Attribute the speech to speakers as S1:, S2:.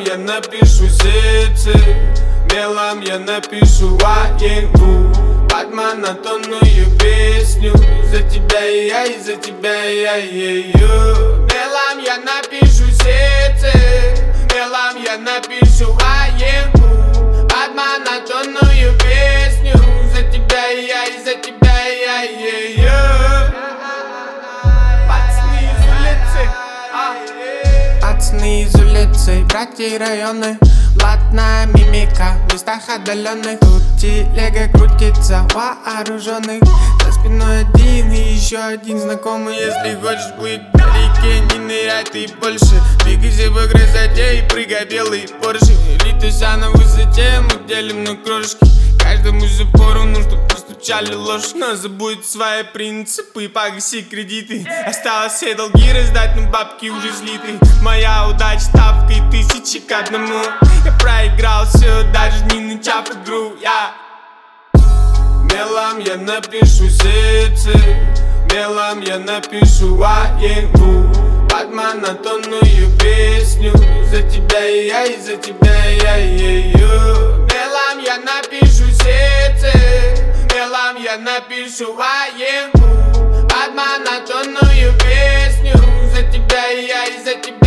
S1: я напишу сердце, мелом я напишу военку под монотонную песню. За тебя и я, и за тебя и я, мелом я напишу сердце, мелом я напишу военку под монотонную песню. За тебя и я, и за тебя и я, пацаны из улицы, братья районы, блатная мимика в местах отдаленных. Тут телега крутится вооруженных, за спиной один и еще один знакомый. Если хочешь быть вдалеке, не ныряй ты больше, двигайся по красоте и прыгай белый Порше. Летуся на высоте, мы делим на крошки, каждому за поровну, чтоб постучали ложь. Но забудь свои принципы и погаси кредиты. Осталось все долги раздать, но бабки уже слиты. Моя удача ставкой 1000 к 1. Я проиграл все, даже не начав игру. Мелом я напишу сердце, мелом я напишу военку под монотонную песню. За тебя и я, и за тебя и я, мелом я напишу сердце, мелом я напишу военку под монотонную песню. За тебя и я, и за тебя.